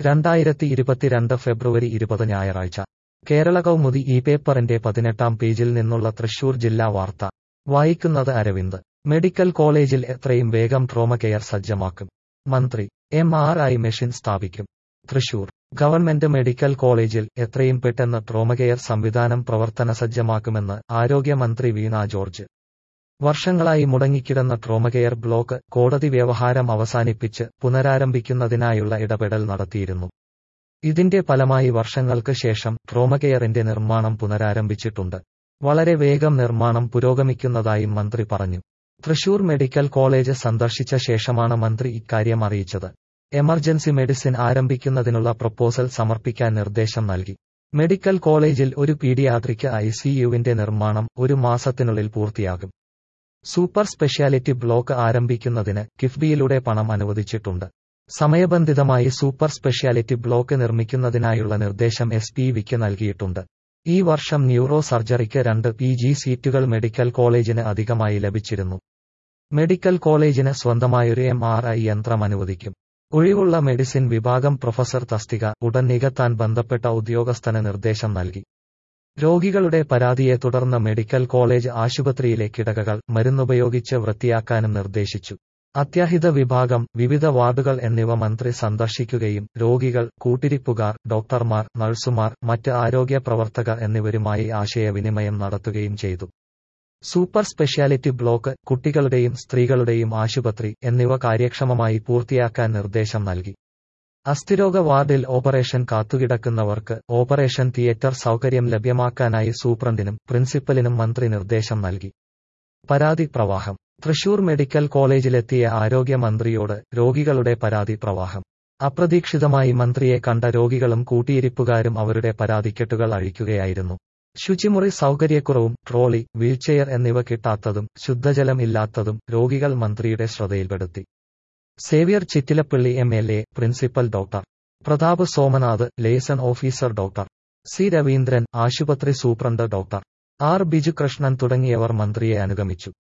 2022 ഫെബ്രുവരി 20 ഞായറാഴ്ച കേരള കൗമുദി ഈ പേപ്പറിന്റെ 18-ാം പേജിൽ നിന്നുള്ള തൃശൂർ ജില്ലാ വാർത്ത വായിക്കുന്നത് അരവിന്ദ്. മെഡിക്കൽ കോളേജിൽ എത്രയും വേഗം ട്രോമ കെയർ സജ്ജമാക്കും. മന്ത്രി MRI മെഷീൻ സ്ഥാപിക്കും. തൃശൂർ ഗവൺമെന്റ് മെഡിക്കൽ കോളേജിൽ എത്രയും പെട്ടെന്ന് ട്രോമകെയർ സംവിധാനം പ്രവർത്തനസജ്ജമാക്കുമെന്ന് ആരോഗ്യമന്ത്രി വീണ ജോർജ്. വർഷങ്ങളായി മുടങ്ങിക്കിടന്ന ട്രോമകെയർ ബ്ലോക്ക് കോടതി വ്യവഹാരം അവസാനിപ്പിച്ച് പുനരാരംഭിക്കുന്നതിനായുള്ള ഇടപെടൽ നടത്തിയിരുന്നു. ഇതിന്റെ ഫലമായി വർഷങ്ങൾക്ക് ശേഷം ട്രോമകെയറിന്റെ നിർമ്മാണം പുനരാരംഭിച്ചിട്ടുണ്ട്. വളരെ വേഗം നിർമ്മാണം പുരോഗമിക്കുന്നതായും മന്ത്രി പറഞ്ഞു. തൃശൂർ മെഡിക്കൽ കോളേജ് സന്ദർശിച്ച ശേഷമാണ് മന്ത്രി ഇക്കാര്യം അറിയിച്ചത്. എമർജൻസി മെഡിസിൻ ആരംഭിക്കുന്നതിനുള്ള പ്രപ്പോസൽ സമർപ്പിക്കാൻ നിർദ്ദേശം നൽകി. മെഡിക്കൽ കോളേജിൽ ഒരു പീഡിയാട്രിക് ICUവിന്റെ നിർമ്മാണം 1 മാസത്തിനുള്ളിൽ പൂർത്തിയാകും. സൂപ്പർ സ്പെഷ്യാലിറ്റി ബ്ലോക്ക് ആരംഭിക്കുന്നതിന് കിഫ്ബിയിലൂടെ പണം അനുവദിച്ചിട്ടുണ്ട്. സമയബന്ധിതമായി സൂപ്പർ സ്പെഷ്യാലിറ്റി ബ്ലോക്ക് നിർമ്മിക്കുന്നതിനായുള്ള നിർദ്ദേശം SPVക്ക് നൽകിയിട്ടുണ്ട്. ഈ വർഷം ന്യൂറോ സർജറിക്ക് 2 PG സീറ്റുകൾ മെഡിക്കൽ കോളേജിന് അധികമായി ലഭിച്ചിരുന്നു. മെഡിക്കൽ കോളേജിന് സ്വന്തമായൊരു MRI യന്ത്രം അനുവദിക്കും. ഒഴിവുള്ള മെഡിസിൻ വിഭാഗം പ്രൊഫസർ തസ്തിക ഉടൻ നികത്താൻ ബന്ധപ്പെട്ട ഉദ്യോഗസ്ഥന് നിർദ്ദേശം നൽകി. രോഗികളുടെ പരാതിയെ തുടർന്ന് മെഡിക്കൽ കോളേജ് ആശുപത്രിയിലെ കിടക്കകൾ മരുന്നുപയോഗിച്ച് വൃത്തിയാക്കാനും നിർദ്ദേശിച്ചു. അത്യാഹിത വിഭാഗം, വിവിധ വാർഡുകൾ എന്നിവ മന്ത്രി സന്ദർശിക്കുകയും രോഗികൾ, കൂട്ടിരിപ്പുകാർ, ഡോക്ടർമാർ, നഴ്സുമാർ, മറ്റ് ആരോഗ്യ പ്രവർത്തകർ എന്നിവരുമായി ആശയവിനിമയം നടത്തുകയും ചെയ്തു. സൂപ്പർ സ്പെഷ്യാലിറ്റി ബ്ലോക്ക്, കുട്ടികളുടെയും സ്ത്രീകളുടെയും ആശുപത്രി എന്നിവ കാര്യക്ഷമമായി പൂർത്തിയാക്കാൻ നിർദ്ദേശം നൽകി. അസ്ഥിരോഗ വാർഡിൽ ഓപ്പറേഷൻ കാത്തുകിടക്കുന്നവർക്ക് ഓപ്പറേഷൻ തിയേറ്റർ സൗകര്യം ലഭ്യമാക്കാനായി സൂപ്രണ്ടിനും പ്രിൻസിപ്പലിനും മന്ത്രി നിർദ്ദേശം നൽകി. പരാതി പ്രവാഹം. തൃശൂർ മെഡിക്കൽ കോളേജിലെത്തിയ ആരോഗ്യമന്ത്രിയോട് രോഗികളുടെ പരാതി പ്രവാഹം. അപ്രതീക്ഷിതമായി മന്ത്രിയെ കണ്ട രോഗികളും കൂട്ടിയിരിപ്പുകാരും അവരുടെ പരാതിക്കെട്ടുകൾ അഴിക്കുകയായിരുന്നു. ശുചിമുറി സൗകര്യക്കുറവും ട്രോളി, വീൽചെയർ എന്നിവ കിട്ടാത്തതും ശുദ്ധജലം ഇല്ലാത്തതും രോഗികൾ മന്ത്രിയുടെ ശ്രദ്ധയിൽപ്പെടുത്തി. Xavier Chittilappally MLA, principal doctor Prathap Somanath, liaison officer doctor C. Raveendran, ആശുപത്രി സൂപ്രണ്ട് ഡോക്ടർ R. ബിജുകൃഷ്ണൻ തുടങ്ങിയവർ മന്ത്രിയെ അനുഗമിച്ചു.